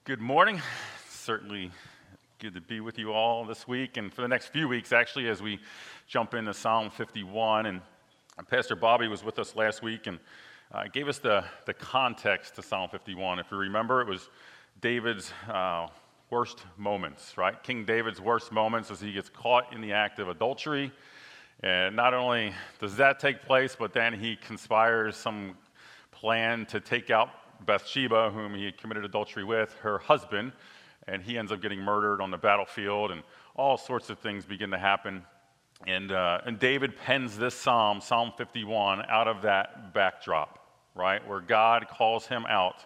Good morning. Certainly good to be with you all this week and for the next few weeks, actually, as we jump into Psalm 51. And Pastor Bobby was with us last week and gave us the context to Psalm 51. If you remember, it was David's worst moments, right? King David's worst moments as he gets caught in the act of adultery. And not only does that take place, but then he conspires some plan to take out Bathsheba, whom he had committed adultery with, her husband, and he ends up getting murdered on the battlefield, and all sorts of things begin to happen. And David pens this Psalm 51, out of that backdrop, right, where God calls him out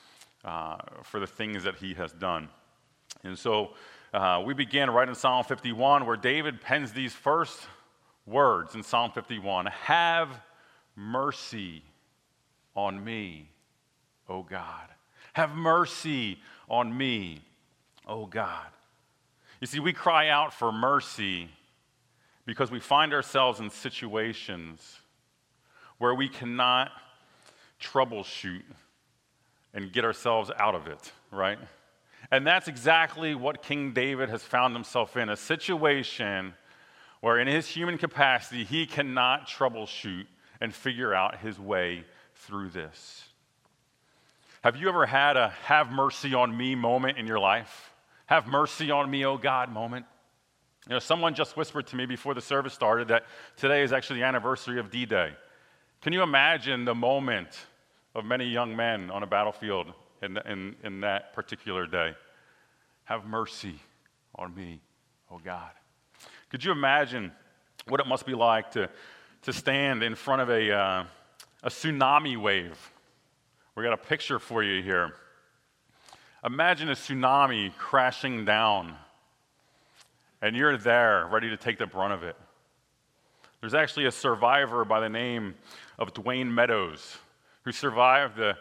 for the things that he has done. And so we begin right in Psalm 51, where David pens these first words in Psalm 51, "Have mercy on me, O God. Have mercy on me, O God." You see, we cry out for mercy because we find ourselves in situations where we cannot troubleshoot and get ourselves out of it, right? And that's exactly what King David has found himself in, a situation where in his human capacity, he cannot troubleshoot and figure out his way through this. Have you ever had a "have mercy on me" moment in your life? Have mercy on me, oh God moment? You know, someone just whispered to me before the service started that today is actually the anniversary of D-Day. Can you imagine the moment of many young men on a battlefield in that particular day? Have mercy on me, oh God. Could you imagine what it must be like to stand in front of a tsunami wave? We got a picture for you here. Imagine a tsunami crashing down, and you're there, ready to take the brunt of it. There's actually a survivor by the name of Dwayne Meadows who survived the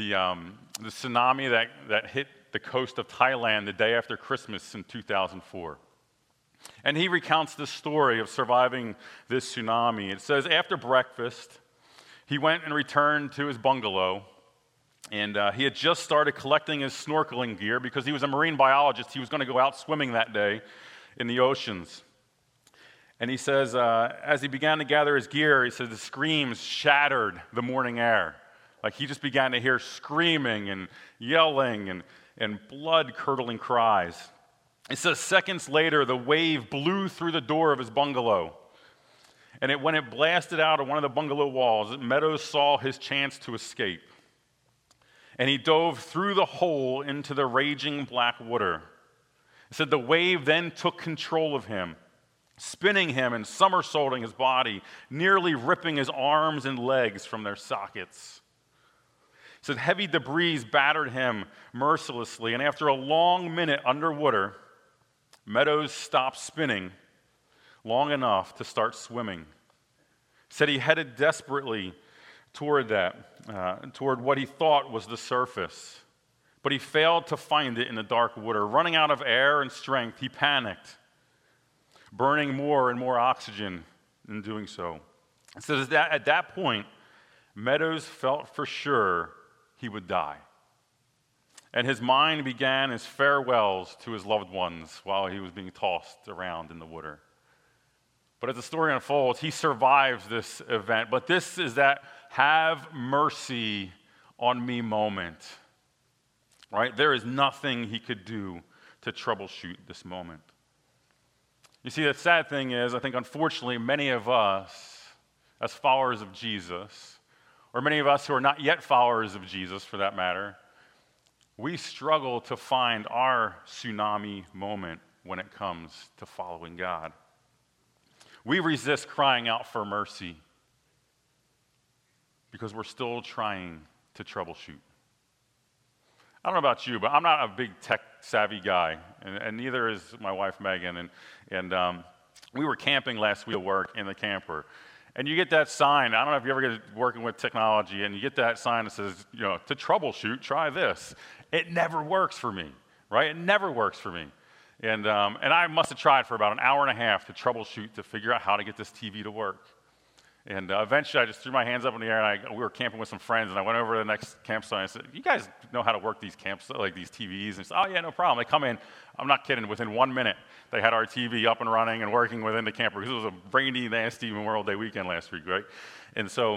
tsunami that hit the coast of Thailand the day after Christmas in 2004. And he recounts the story of surviving this tsunami. It says, after breakfast, he went and returned to his bungalow. And he had just started collecting his snorkeling gear because he was a marine biologist. He was going to go out swimming that day in the oceans. And he says, as he began to gather his gear, he said the screams shattered the morning air. Like he just began to hear screaming and yelling and blood-curdling cries. It says seconds later, the wave blew through the door of his bungalow. And when it blasted out of one of the bungalow walls, Meadows saw his chance to escape. And he dove through the hole into the raging black water. It said the wave then took control of him, spinning him and somersaulting his body, nearly ripping his arms and legs from their sockets. It said heavy debris battered him mercilessly, and after a long minute underwater, Meadows stopped spinning long enough to start swimming. It said he headed desperately toward what he thought was the surface. But he failed to find it in the dark water. Running out of air and strength, he panicked, burning more and more oxygen in doing so. It says that at that point, Meadows felt for sure he would die. And his mind began his farewells to his loved ones while he was being tossed around in the water. But as the story unfolds, he survives this event. But this is that "have mercy on me" moment, right? There is nothing he could do to troubleshoot this moment. You see, the sad thing is, I think unfortunately many of us, as followers of Jesus, or many of us who are not yet followers of Jesus for that matter, we struggle to find our tsunami moment when it comes to following God. We resist crying out for mercy because we're still trying to troubleshoot. I don't know about you, but I'm not a big tech-savvy guy, and neither is my wife, Megan. And we were camping last week at work in the camper. And you get that sign, I don't know if you ever get working with technology, and you get that sign that says, to troubleshoot, try this. It never works for me, right? It never works for me. And I must have tried for about an hour and a half to troubleshoot, to figure out how to get this TV to work. And eventually I just threw my hands up in the air, and we were camping with some friends, and I went over to the next campsite, and I said, you guys know how to work these camps, like these TVs? And they said, oh yeah, no problem. They come in, I'm not kidding, within 1 minute, they had our TV up and running and working within the camper, because it was a rainy, nasty Memorial Day weekend last week, right? And so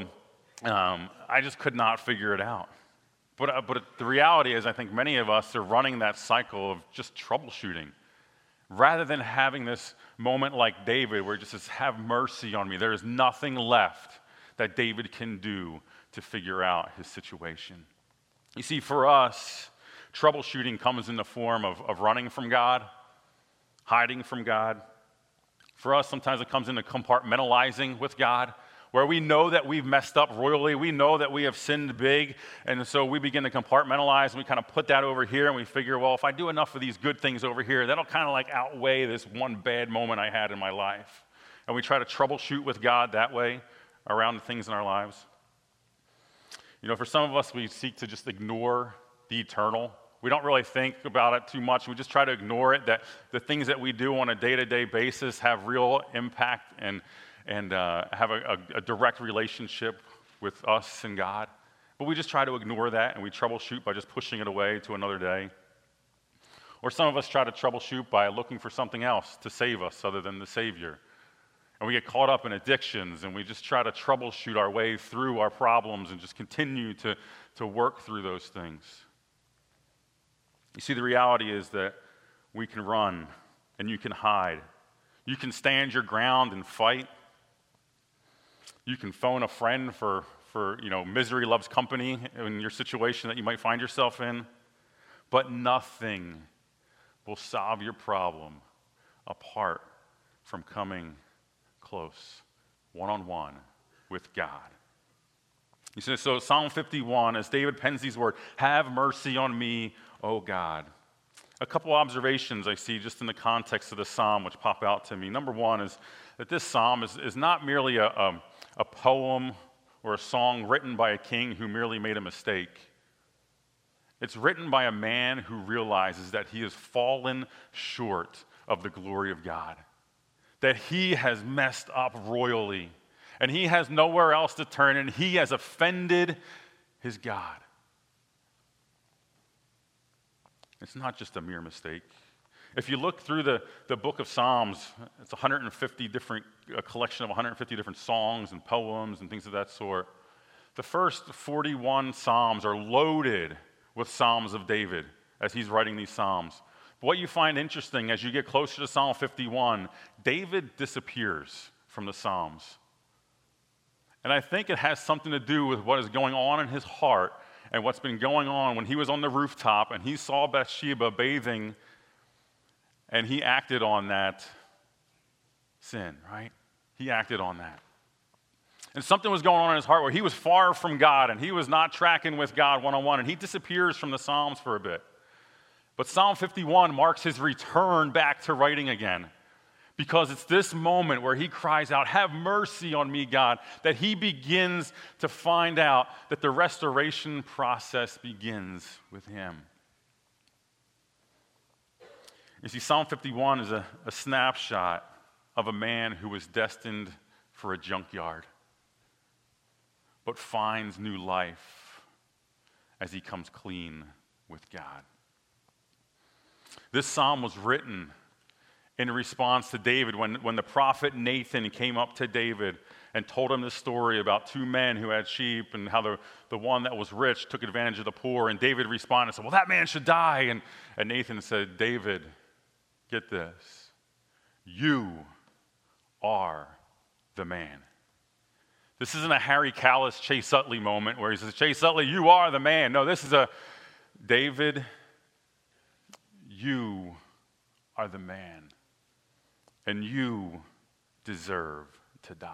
I just could not figure it out. But the reality is, I think many of us are running that cycle of just troubleshooting. Rather than having this moment like David where it just says, have mercy on me. There is nothing left that David can do to figure out his situation. You see, for us, troubleshooting comes in the form of running from God, hiding from God. For us, sometimes it comes into compartmentalizing with God, where we know that we've messed up royally, we know that we have sinned big, and so we begin to compartmentalize, and we kind of put that over here, and we figure, well, if I do enough of these good things over here, that'll kind of like outweigh this one bad moment I had in my life. And we try to troubleshoot with God that way around the things in our lives. You know, for some of us, we seek to just ignore the eternal. We don't really think about it too much. We just try to ignore it, that the things that we do on a day-to-day basis have real impact and have a direct relationship with us and God. But we just try to ignore that, and we troubleshoot by just pushing it away to another day. Or some of us try to troubleshoot by looking for something else to save us other than the Savior. And we get caught up in addictions, and we just try to troubleshoot our way through our problems and just continue to work through those things. You see, the reality is that we can run and you can hide. You can stand your ground and fight. You can phone a friend for misery loves company in your situation that you might find yourself in. But nothing will solve your problem apart from coming close, one-on-one with God. You see, so Psalm 51, as David pens these words, have mercy on me, O God. A couple observations I see just in the context of the psalm which pop out to me. Number one is that this psalm is not merely a poem or a song written by a king who merely made a mistake. It's written by a man who realizes that he has fallen short of the glory of God, that he has messed up royally, and he has nowhere else to turn, and he has offended his God. It's not just a mere mistake. If you look through the book of Psalms, it's a collection of 150 different songs and poems and things of that sort. The first 41 Psalms are loaded with Psalms of David as he's writing these Psalms. But what you find interesting as you get closer to Psalm 51, David disappears from the Psalms. And I think it has something to do with what is going on in his heart and what's been going on when he was on the rooftop and he saw Bathsheba bathing, and he acted on that sin, right? He acted on that. And something was going on in his heart where he was far from God and he was not tracking with God one-on-one, and he disappears from the Psalms for a bit. But Psalm 51 marks his return back to writing again, because it's this moment where he cries out, have mercy on me, God, that he begins to find out that the restoration process begins with him. You see, Psalm 51 is a snapshot of a man who was destined for a junkyard, but finds new life as he comes clean with God. This psalm was written in response to David when the prophet Nathan came up to David and told him this story about two men who had sheep and how the one that was rich took advantage of the poor. And David responded and said, well, that man should die. And Nathan said, David, get this. You are the man. This isn't a Harry Callis, Chase Utley moment where he says, Chase Utley, you are the man. No, this is a David, you are the man. And you deserve to die.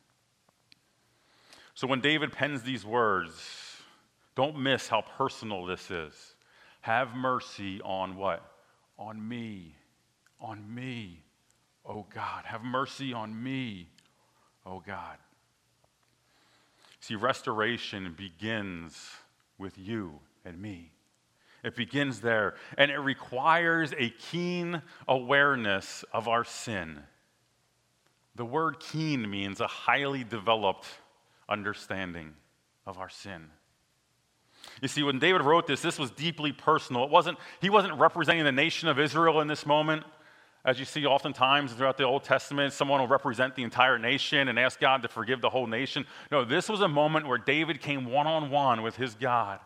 So when David pens these words, don't miss how personal this is. Have mercy on what? On me. On me, oh God. Have mercy on me, oh God. See, restoration begins with you and me. It begins there, and it requires a keen awareness of our sin. The word keen means a highly developed understanding of our sin. You see, when David wrote this was deeply personal. He wasn't representing the nation of Israel in this moment. As you see oftentimes throughout the Old Testament, someone will represent the entire nation and ask God to forgive the whole nation. No, this was a moment where David came one-on-one with his God.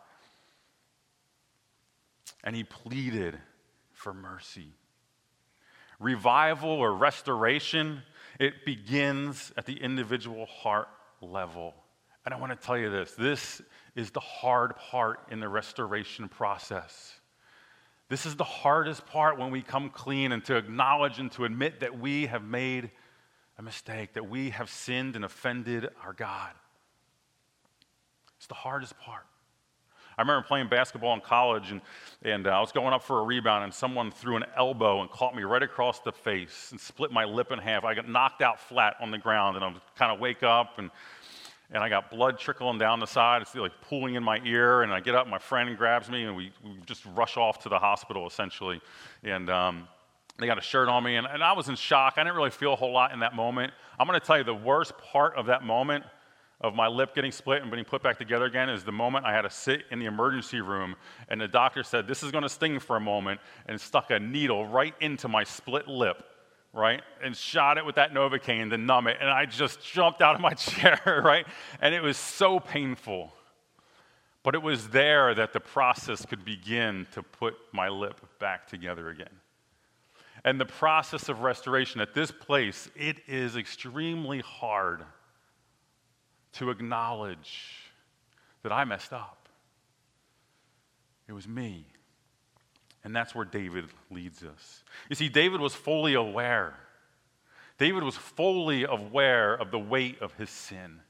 And he pleaded for mercy. Revival or restoration, it begins at the individual heart level. And I want to tell you this is the hard part in the restoration process. This is the hardest part when we come clean and to acknowledge and to admit that we have made a mistake, that we have sinned and offended our God. It's the hardest part. I remember playing basketball in college, and I was going up for a rebound, and someone threw an elbow and caught me right across the face and split my lip in half. I got knocked out flat on the ground, and I kind of wake up, and I got blood trickling down the side. It's like pooling in my ear, and I get up, my friend grabs me, and we just rush off to the hospital, essentially. And they got a shirt on me, and I was in shock. I didn't really feel a whole lot in that moment. I'm going to tell you the worst part of that moment of my lip getting split and being put back together again is the moment I had to sit in the emergency room, and the doctor said, "This is going to sting for a moment," and stuck a needle right into my split lip. Right? And shot it with that Novocaine to numb it. And I just jumped out of my chair, right? And it was so painful. But it was there that the process could begin to put my lip back together again. And the process of restoration at this place, it is extremely hard to acknowledge that I messed up. It was me. And that's where David leads us. You see, David was fully aware. David was fully aware of the weight of his sin.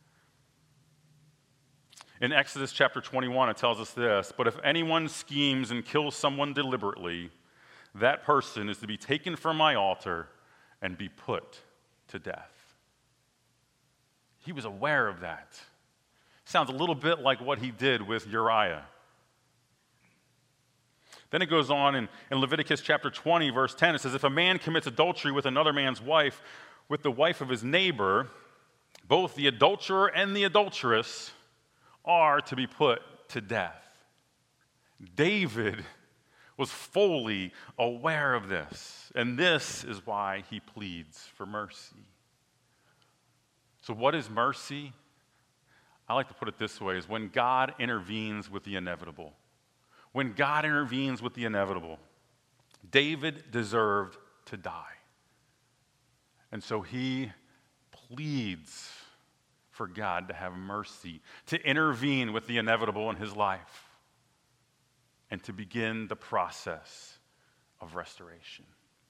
In Exodus chapter 21, it tells us this: "But if anyone schemes and kills someone deliberately, that person is to be taken from my altar and be put to death." He was aware of that. Sounds a little bit like what he did with Uriah. Then it goes on in Leviticus chapter 20, verse 10, it says, "If a man commits adultery with another man's wife, with the wife of his neighbor, both the adulterer and the adulteress are to be put to death." David was fully aware of this, and this is why he pleads for mercy. So what is mercy? I like to put it this way, is when God intervenes with the inevitable. When God intervenes with the inevitable, David deserved to die. And so he pleads for God to have mercy, to intervene with the inevitable in his life, and to begin the process of restoration.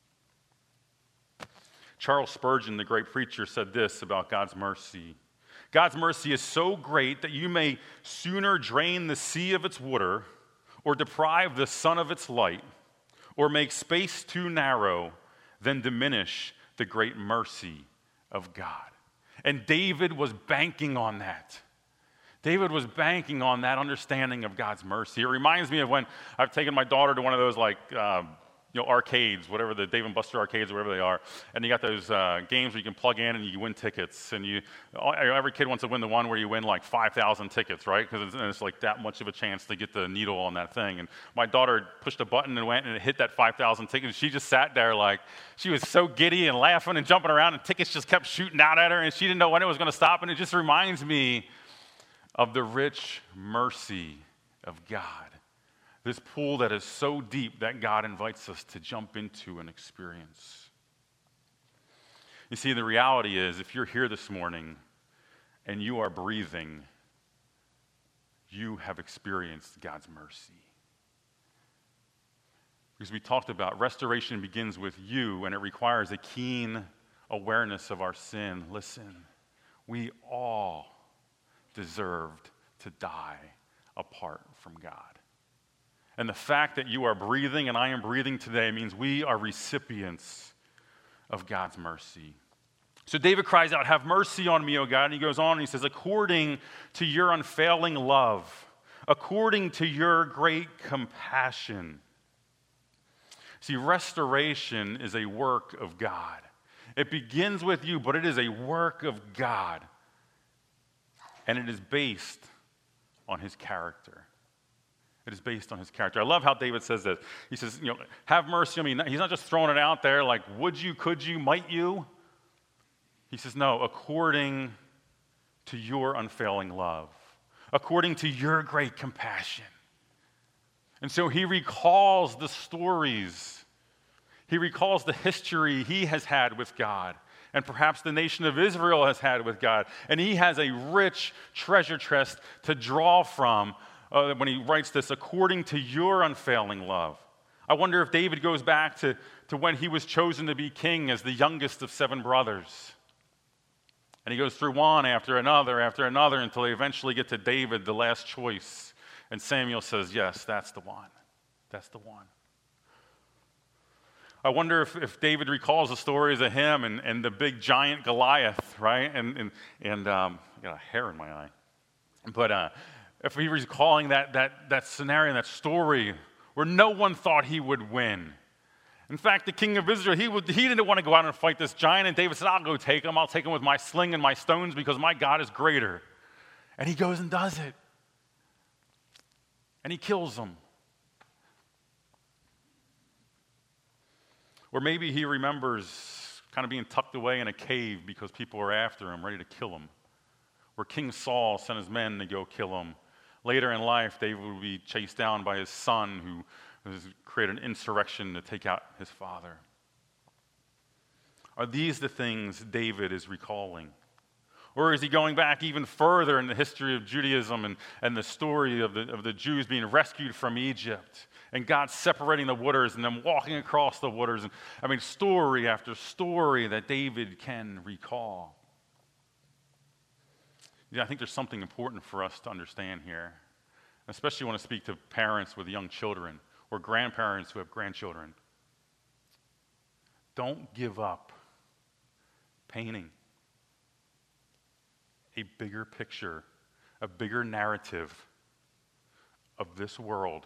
Charles Spurgeon, the great preacher, said this about God's mercy: "God's mercy is so great that you may sooner drain the sea of its water, or deprive the sun of its light, or make space too narrow, than diminish the great mercy of God." And David was banking on that. David was banking on that understanding of God's mercy. It reminds me of when I've taken my daughter to one of those arcades, whatever the Dave & Buster arcades, or whatever they are, and you got those games where you can plug in and you win tickets, and every kid wants to win the one where you win like 5,000 tickets, right? Because it's like that much of a chance to get the needle on that thing. And my daughter pushed a button and went and it hit that 5,000 tickets. She just sat there like, she was so giddy and laughing and jumping around, and tickets just kept shooting out at her, and she didn't know when it was going to stop. And it just reminds me of the rich mercy of God. This pool that is so deep that God invites us to jump into and experience. You see, the reality is, if you're here this morning and you are breathing, you have experienced God's mercy. Because we talked about restoration begins with you, and it requires a keen awareness of our sin. Listen, we all deserved to die apart from God. And the fact that you are breathing and I am breathing today means we are recipients of God's mercy. So David cries out, "Have mercy on me, O God." And he goes on and he says, "According to your unfailing love, according to your great compassion." See, restoration is a work of God. It begins with you, but it is a work of God. And it is based on his character. It is based on his character. I love how David says this. He says, have mercy on me. He's not just throwing it out there like, would you, could you, might you? He says, no, according to your unfailing love, according to your great compassion. And so he recalls the stories. He recalls the history he has had with God, and perhaps the nation of Israel has had with God. And he has a rich treasure chest to draw from when he writes this, according to your unfailing love. I wonder if David goes back to when he was chosen to be king as the youngest of 7 brothers. And he goes through one after another until they eventually get to David, the last choice. And Samuel says, yes, that's the one. That's the one. I wonder if David recalls the stories of him and the big giant Goliath, right? And I got a hair in my eye. But if he was recalling that scenario, that story where no one thought he would win. In fact, the king of Israel, he didn't want to go out and fight this giant, and David said, I'll go take him. I'll take him with my sling and my stones because my God is greater. And he goes and does it. And he kills him. Or maybe he remembers kind of being tucked away in a cave because people were after him, ready to kill him. Where King Saul sent his men to go kill him. Later in life, David would be chased down by his son who has created an insurrection to take out his father. Are these the things David is recalling? Or is he going back even further in the history of Judaism and the story of the Jews being rescued from Egypt and God separating the waters and them walking across the waters? And, story after story that David can recall. I think there's something important for us to understand here. Especially when I speak to parents with young children or grandparents who have grandchildren. Don't give up painting a bigger picture, a bigger narrative of this world.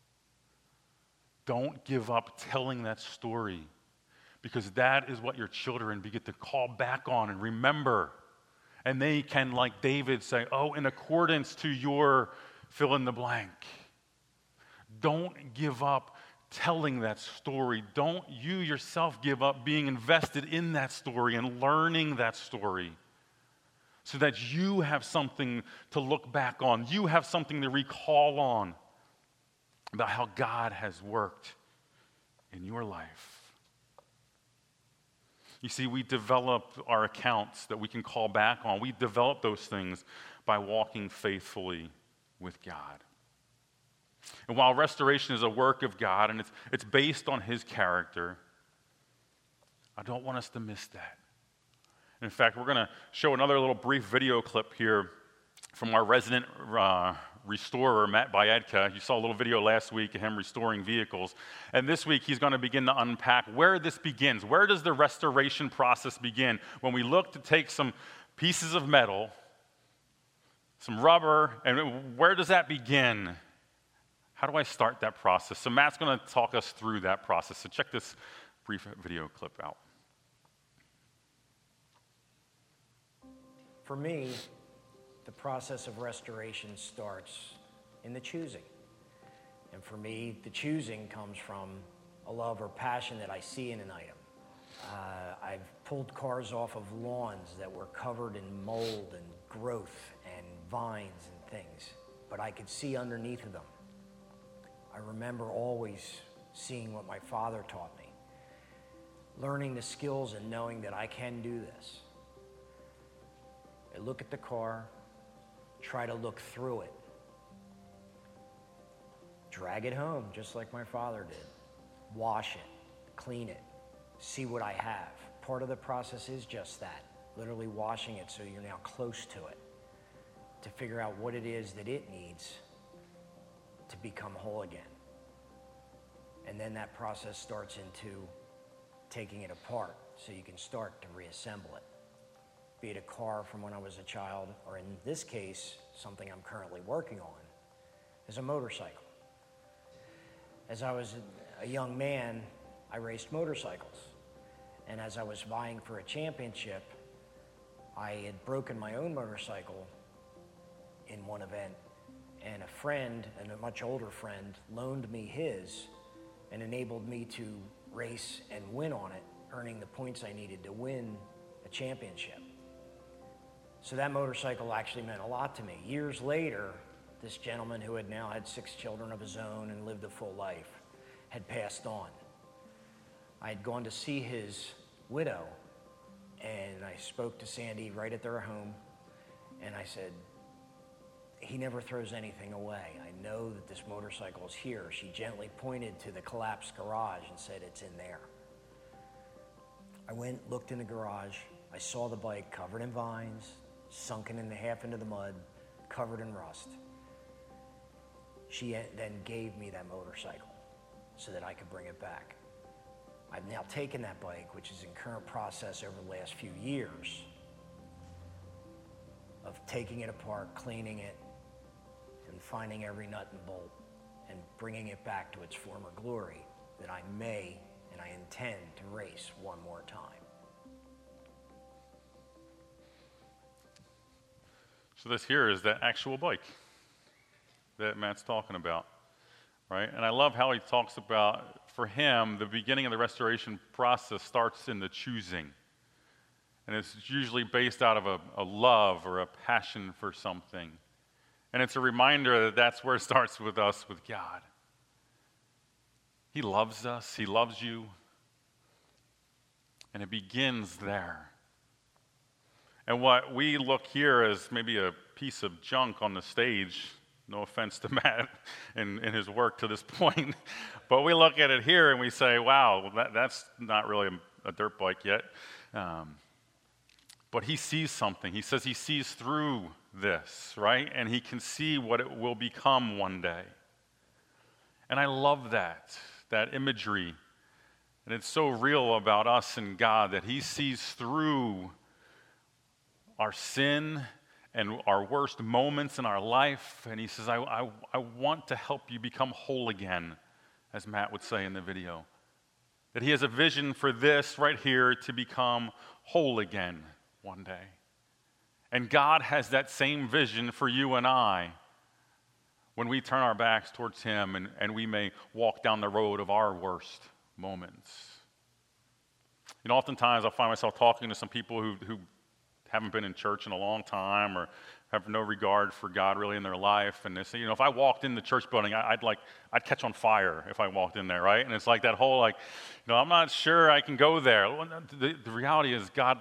Don't give up telling that story, because that is what your children begin to call back on and remember. And they can, like David, say, oh, in accordance to your fill in the blank. Don't give up telling that story. Don't you yourself give up being invested in that story and learning that story so that you have something to look back on. You have something to recall on about how God has worked in your life. You see, we develop our accounts that we can call back on. We develop those things by walking faithfully with God. And while restoration is a work of God and it's based on his character, I don't want us to miss that. In fact, we're going to show another little brief video clip here from our resident restorer, Matt Byedka. You saw a little video last week of him restoring vehicles. And this week, he's going to begin to unpack where this begins. Where does the restoration process begin? When we look to take some pieces of metal, some rubber, and where does that begin? How do I start that process? So Matt's going to talk us through that process. So check this brief video clip out. For me, the process of restoration starts in the choosing. And for me, the choosing comes from a love or passion that I see in an item. I've pulled cars off of lawns that were covered in mold and growth and vines and things, but I could see underneath of them. I remember always seeing what my father taught me, learning the skills and knowing that I can do this. I look at the car, try to look through it, drag it home just like my father did, wash it, clean it, see what I have. Part of the process is just that, literally washing it so you're now close to it, to figure out what it is that it needs to become whole again. And then that process starts into taking it apart so you can start to reassemble it. Be it a car from when I was a child, or in this case, something I'm currently working on, is a motorcycle. As I was a young man, I raced motorcycles. And as I was vying for a championship, I had broken my own motorcycle in one event, and a friend, and a much older friend, loaned me his and enabled me to race and win on it, earning the points I needed to win a championship. So that motorcycle actually meant a lot to me. Years later, this gentleman who had now had 6 children of his own and lived a full life had passed on. I had gone to see his widow, and I spoke to Sandy right at their home, and I said, he never throws anything away. I know that this motorcycle is here. She gently pointed to the collapsed garage and said, it's in there. I went, looked in the garage. I saw the bike covered in vines, sunken in half into the mud, covered in rust. She then gave me that motorcycle so that I could bring it back. I've now taken that bike, which is in current process over the last few years, of taking it apart, cleaning it, and finding every nut and bolt, and bringing it back to its former glory, that I may and I intend to race one more time. So this here is that actual bike that Matt's talking about, right? And I love how he talks about, for him, the beginning of the restoration process starts in the choosing. And it's usually based out of a love or a passion for something. And it's a reminder that that's where it starts with us, with God. He loves us. He loves you. And it begins there. And what we look here as maybe a piece of junk on the stage, no offense to Matt in his work to this point, but we look at it here and we say, wow, that's not really a dirt bike yet. But he sees something. He says he sees through this, right? And he can see what it will become one day. And I love that imagery. And it's so real about us and God that he sees through our sin and our worst moments in our life. And he says, I want to help you become whole again, as Matt would say in the video. That he has a vision for this right here to become whole again one day. And God has that same vision for you and I when we turn our backs towards him and we may walk down the road of our worst moments. You know, oftentimes I'll find myself talking to some people who haven't been in church in a long time or have no regard for God really in their life. And they say, you know, if I walked in the church building, I'd catch on fire if I walked in there, right? And it's like that whole I'm not sure I can go there. The reality is God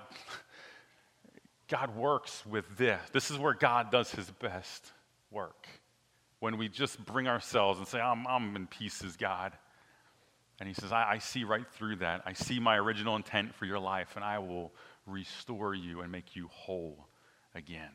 works with this. This is where God does his best work. When we just bring ourselves and say, I'm in pieces, God. And he says, I see right through that. I see my original intent for your life, and I will restore you and make you whole again.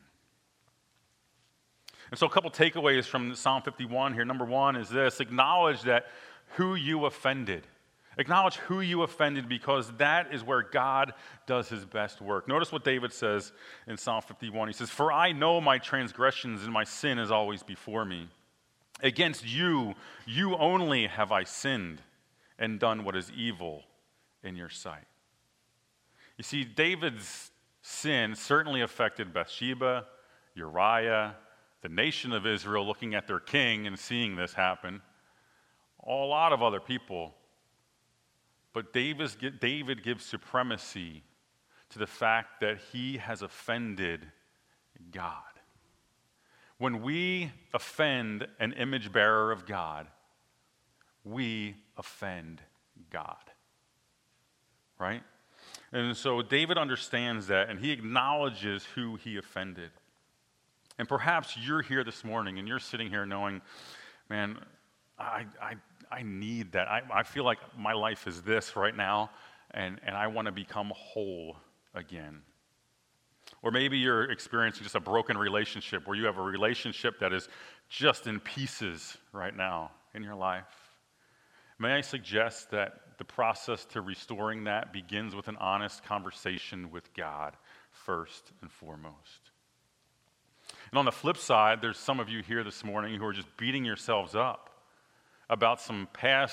And so a couple takeaways from Psalm 51 here. Number one is this: acknowledge that who you offended. Acknowledge who you offended, because that is where God does his best work. Notice what David says in Psalm 51. He says, "For I know my transgressions and my sin is always before me. Against you, you only have I sinned and done what is evil in your sight." You see, David's sin certainly affected Bathsheba, Uriah, the nation of Israel looking at their king and seeing this happen, a lot of other people. But David gives supremacy to the fact that he has offended God. When we offend an image bearer of God, we offend God, right? And so David understands that, and he acknowledges who he offended. And perhaps you're here this morning, and you're sitting here knowing, man, I need that. I feel like my life is this right now, and I want to become whole again. Or maybe you're experiencing just a broken relationship where you have a relationship that is just in pieces right now in your life. May I suggest that the process to restoring that begins with an honest conversation with God first and foremost. And on the flip side, there's some of you here this morning who are just beating yourselves up about some past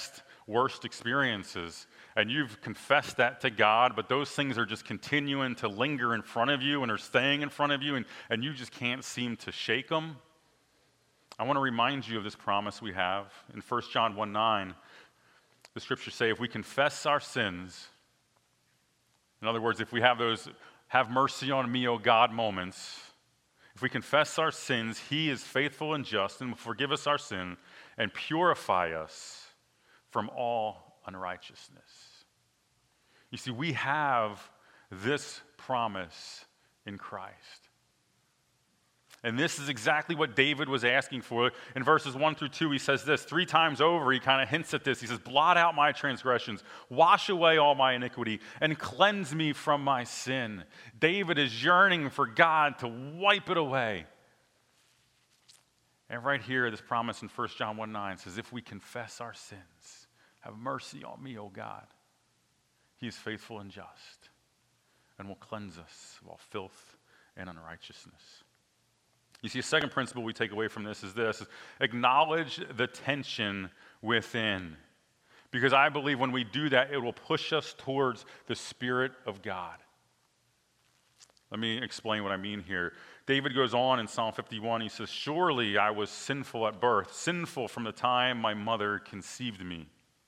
worst experiences, and you've confessed that to God, but those things are just continuing to linger in front of you and are staying in front of you, and you just can't seem to shake them, I want to remind you of this promise we have. In 1 John 1:9, the scriptures say, if we confess our sins, in other words, if we have those "have mercy on me, O God" moments, if we confess our sins, he is faithful and just and will forgive us our sin and purify us from all unrighteousness. You see, we have this promise in Christ. And this is exactly what David was asking for. In verses 1 through 2, he says this. 3 times over, he kind of hints at this. He says, blot out my transgressions, wash away all my iniquity, and cleanse me from my sin. David is yearning for God to wipe it away. And right here, this promise in 1 John 1:9 says, if we confess our sins, have mercy on me, O God. He is faithful and just and will cleanse us of all filth and unrighteousness. You see, a second principle we take away from this is acknowledge the tension within. Because I believe when we do that, it will push us towards the Spirit of God. Let me explain what I mean here. David goes on in Psalm 51, he says, surely I was sinful at birth, sinful from the time my mother conceived me.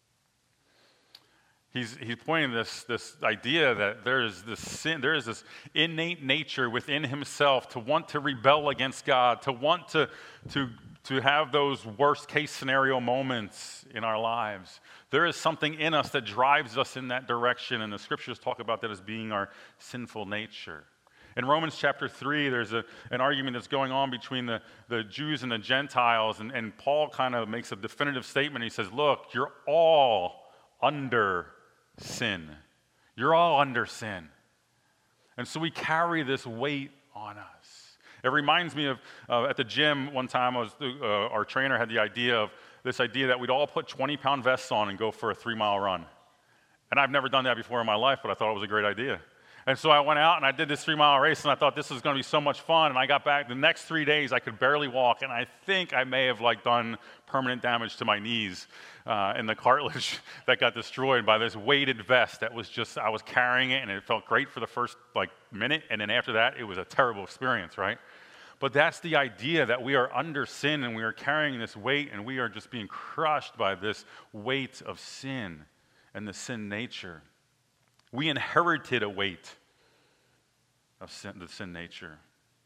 He's pointing this idea that there is this innate nature within himself to want to rebel against God, to want to have those worst case scenario moments in our lives. There is something in us that drives us in that direction, and the scriptures talk about that as being our sinful nature. In Romans chapter 3, there's an argument that's going on between the Jews and the Gentiles, and Paul kind of makes a definitive statement. He says, look, you're all under sin. You're all under sin. And so we carry this weight on us. It reminds me of at the gym one time, our trainer had the idea that we'd all put 20-pound vests on and go for a 3-mile run. And I've never done that before in my life, but I thought it was a great idea. And so I went out and I did this 3-mile race, and I thought this was going to be so much fun. And I got back the next 3 days, I could barely walk, and I think I may have done permanent damage to my knees and the cartilage that got destroyed by this weighted vest that was just, I was carrying it, and it felt great for the first minute, and then after that, it was a terrible experience, right? But that's the idea, that we are under sin and we are carrying this weight, and we are just being crushed by this weight of sin and the sin nature. We inherited a weight of sin, the sin nature.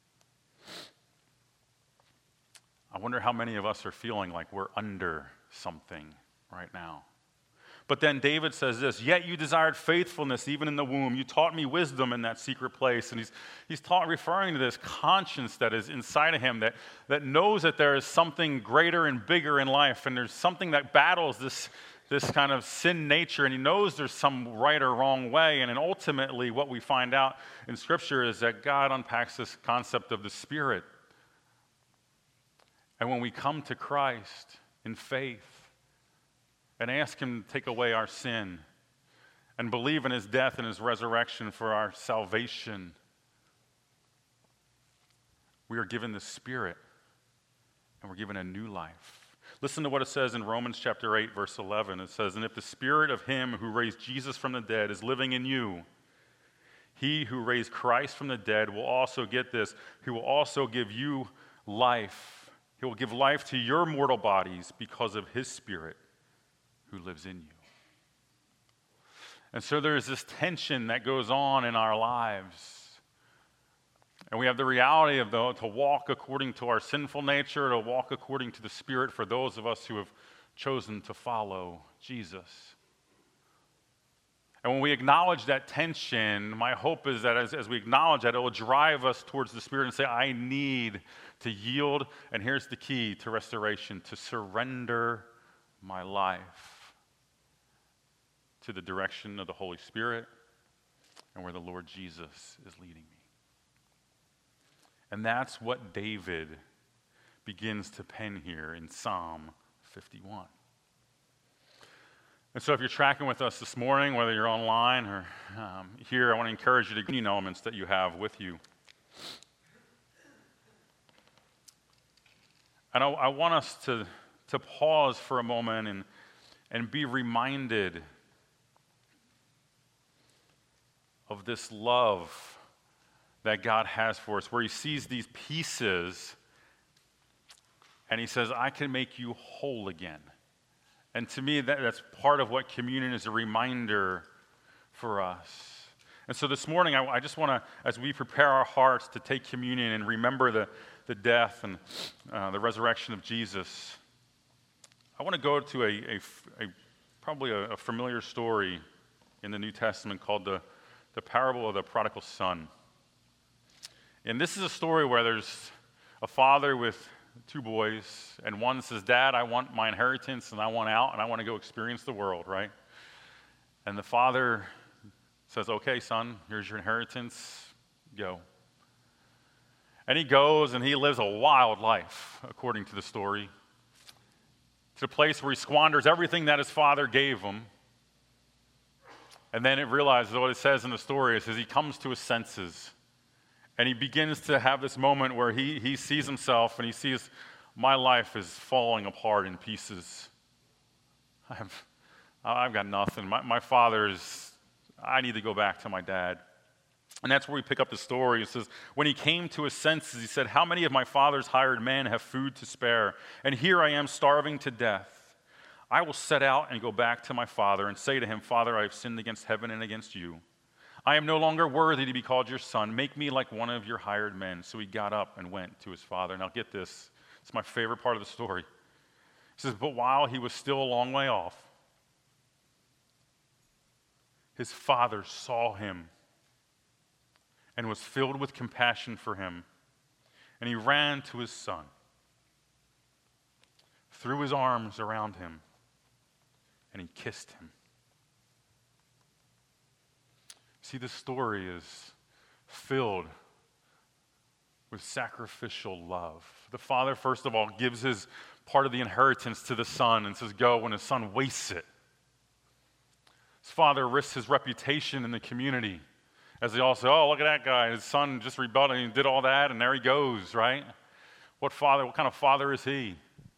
I wonder how many of us are feeling like we're under something right now. But then David says this, yet you desired faithfulness even in the womb. You taught me wisdom in that secret place. And he's referring to this conscience that is inside of him that knows that there is something greater and bigger in life. And there's something that battles this kind of sin nature, and he knows there's some right or wrong way. And then ultimately what we find out in Scripture is that God unpacks this concept of the Spirit. And when we come to Christ in faith and ask him to take away our sin and believe in his death and his resurrection for our salvation, we are given the Spirit and we're given a new life. Listen to what it says in Romans chapter 8, verse 11. It says, and if the Spirit of him who raised Jesus from the dead is living in you, he who raised Christ from the dead will also, get this, he will also give you life. He will give life to your mortal bodies because of his Spirit who lives in you. And so there is this tension that goes on in our lives. And we have the reality of to walk according to our sinful nature, to walk according to the Spirit for those of us who have chosen to follow Jesus. And when we acknowledge that tension, my hope is that as we acknowledge that, it will drive us towards the Spirit and say, I need to yield, and here's the key to restoration, to surrender my life to the direction of the Holy Spirit and where the Lord Jesus is leading me. And that's what David begins to pen here in Psalm 51. And so if you're tracking with us this morning, whether you're online or here, I want to encourage you to get elements that you have with you. And I want us to pause for a moment and be reminded of this love that God has for us, where he sees these pieces and he says, I can make you whole again. And to me, that's part of what communion is, a reminder for us. And so this morning, I just want to, as we prepare our hearts to take communion and remember the death and the resurrection of Jesus, I want to go to probably a familiar story in the New Testament called the parable of the prodigal son. And this is a story where there's a father with two boys, and one says, Dad, I want my inheritance, and I want out, and I want to go experience the world, right? And the father says, okay, son, here's your inheritance, go. And he goes, and he lives a wild life, according to the story, to the place where he squanders everything that his father gave him. And then it realizes what it says in the story. It says he comes to his senses. And he begins to have this moment where he sees himself and he sees, my life is falling apart in pieces. I've got nothing. My I need to go back to my dad. And that's where we pick up the story. It says, when he came to his senses, he said, how many of my father's hired men have food to spare? And here I am starving to death. I will set out and go back to my father and say to him, Father, I have sinned against heaven and against you. I am no longer worthy to be called your son. Make me like one of your hired men. So he got up and went to his father. Now get this. It's my favorite part of the story. He says, but while he was still a long way off, his father saw him and was filled with compassion for him. And he ran to his son, threw his arms around him, and he kissed him. See, this story is filled with sacrificial love. The father, first of all, gives his part of the inheritance to the son and says, go, when his son wastes it. His father risks his reputation in the community as they all say, oh, look at that guy. His son just rebelled and he did all that, and there he goes, right? What kind of father is he?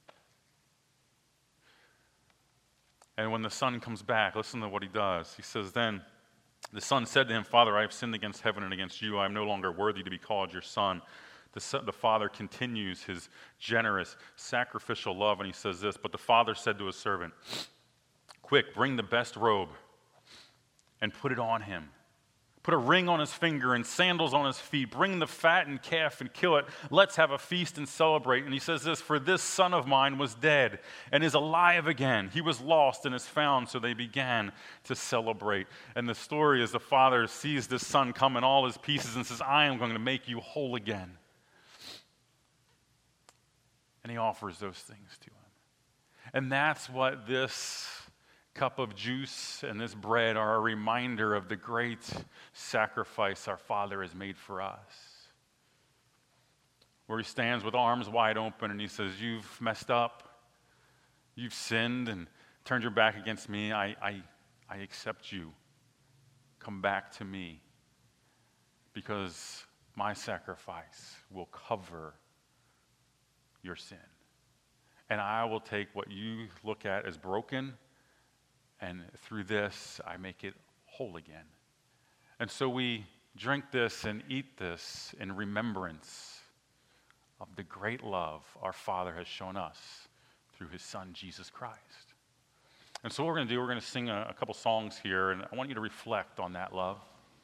And when the son comes back, listen to what he does. He says, then the son said to him, Father, I have sinned against heaven and against you. I am no longer worthy to be called your son. The father continues his generous, sacrificial love, and he says this, but the father said to his servant, quick, bring the best robe and put it on him. Put a ring on his finger and sandals on his feet. Bring the fattened calf and kill it. Let's have a feast and celebrate. And he says this, for this son of mine was dead and is alive again. He was lost and is found. So they began to celebrate. And the story is the father sees this son come in all his pieces and says, I am going to make you whole again. And he offers those things to him. And that's what this cup of juice and this bread are a reminder of the great sacrifice our Father has made for us. Where he stands with arms wide open and he says, you've messed up, you've sinned and turned your back against me. I accept you. Come back to me because my sacrifice will cover your sin. And I will take what you look at as broken, and through this, I make it whole again. And so we drink this and eat this in remembrance of the great love our Father has shown us through his Son, Jesus Christ. And so what we're going to do, we're going to sing a couple songs here, and I want you to reflect on that love.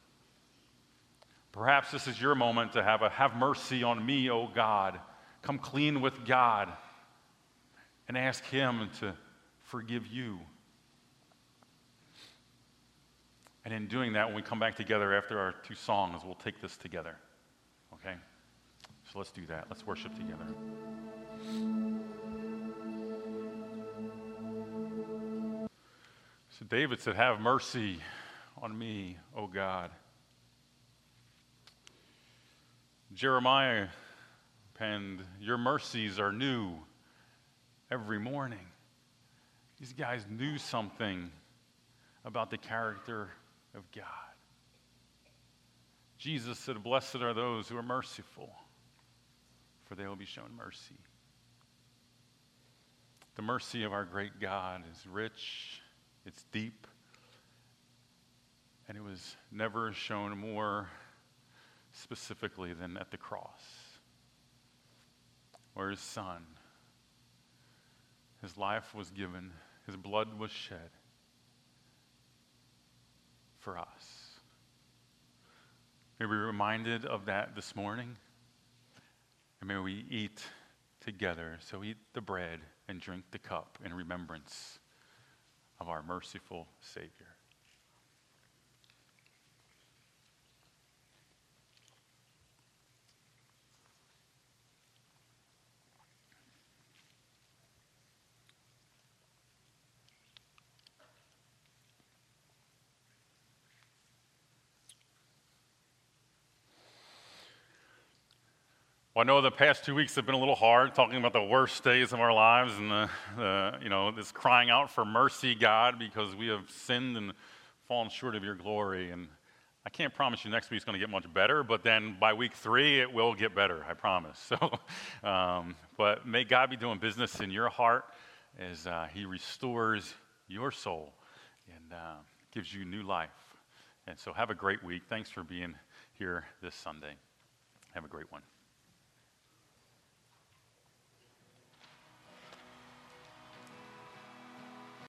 Perhaps this is your moment to have mercy on me, O God. Come clean with God and ask him to forgive you. And in doing that, when we come back together after our two songs, we'll take this together. Okay? So let's do that. Let's worship together. So David said, have mercy on me, O God. Jeremiah penned, your mercies are new every morning. These guys knew something about the character of God. Jesus said, blessed are those who are merciful, for they will be shown mercy. The mercy of our great God is rich, it's deep, and it was never shown more specifically than at the cross, where his son, his life was given, his blood was shed for us. May we be reminded of that this morning, and may we eat together. So eat the bread and drink the cup in remembrance of our merciful Savior. Well, I know the past 2 weeks have been a little hard, talking about the worst days of our lives and this crying out for mercy, God, because we have sinned and fallen short of your glory. And I can't promise you next week's going to get much better, but then by week 3, it will get better, I promise. But may God be doing business in your heart as he restores your soul and gives you new life. And so have a great week. Thanks for being here this Sunday. Have a great one.